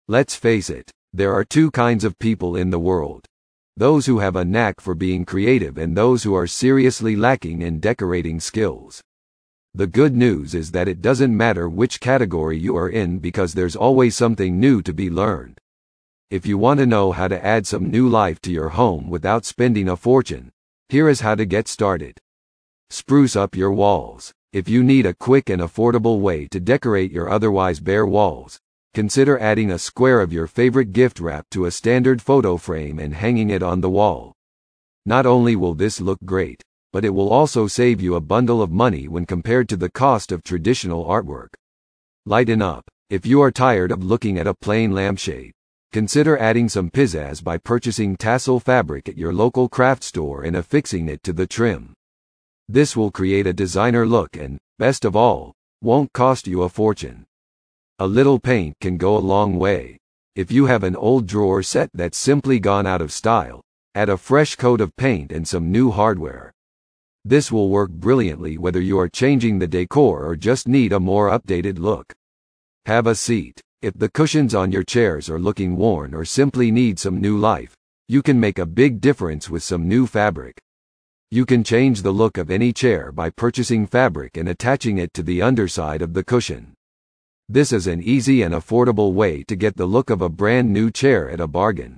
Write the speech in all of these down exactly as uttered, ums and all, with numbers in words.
Let's face it, there are two kinds of people in the world. Those who have a knack for being creative and those who are seriously lacking in decorating skills. The good news is that it doesn't matter which category you are in because there's always something new to be learned. If you want to know how to add some new life to your home without spending a fortune, here is how to get started. Spruce up your walls. If you need a quick and affordable way to decorate your otherwise bare walls, consider adding a square of your favorite gift wrap to a standard photo frame and hanging it on the wall. Not only will this look great, but it will also save you a bundle of money when compared to the cost of traditional artwork. Lighten up. If you are tired of looking at a plain lampshade, consider adding some pizzazz by purchasing tassel fabric at your local craft store and affixing it to the trim. This will create a designer look and, best of all, won't cost you a fortune. A little paint can go a long way. If you have an old drawer set that's simply gone out of style, add a fresh coat of paint and some new hardware. This will work brilliantly whether you are changing the decor or just need a more updated look. Have a seat. If the cushions on your chairs are looking worn or simply need some new life, you can make a big difference with some new fabric. You can change the look of any chair by purchasing fabric and attaching it to the underside of the cushion. This is an easy and affordable way to get the look of a brand new chair at a bargain.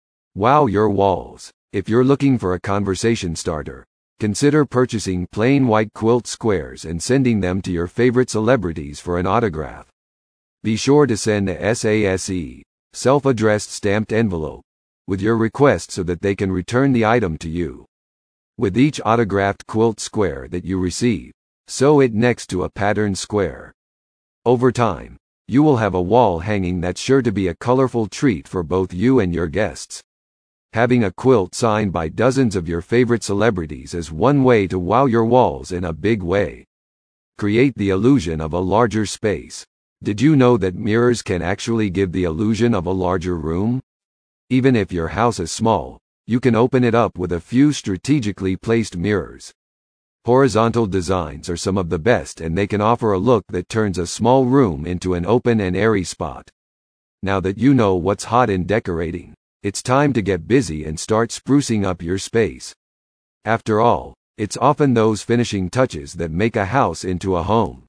Wow your walls. If you're looking for a conversation starter, consider purchasing plain white quilt squares and sending them to your favorite celebrities for an autograph. Be sure to send a SASE, self-addressed stamped envelope, with your request so that they can return the item to you. With each autographed quilt square that you receive, sew it next to a patterned square. Over time, you will have a wall hanging that's sure to be a colorful treat for both you and your guests. Having a quilt signed by dozens of your favorite celebrities is one way to wow your walls in a big way. Create the illusion of a larger space. Did you know that mirrors can actually give the illusion of a larger room? Even if your house is small, you can open it up with a few strategically placed mirrors. Horizontal designs are some of the best and they can offer a look that turns a small room into an open and airy spot. Now that you know what's hot in decorating, it's time to get busy and start sprucing up your space. After all, it's often those finishing touches that make a house into a home.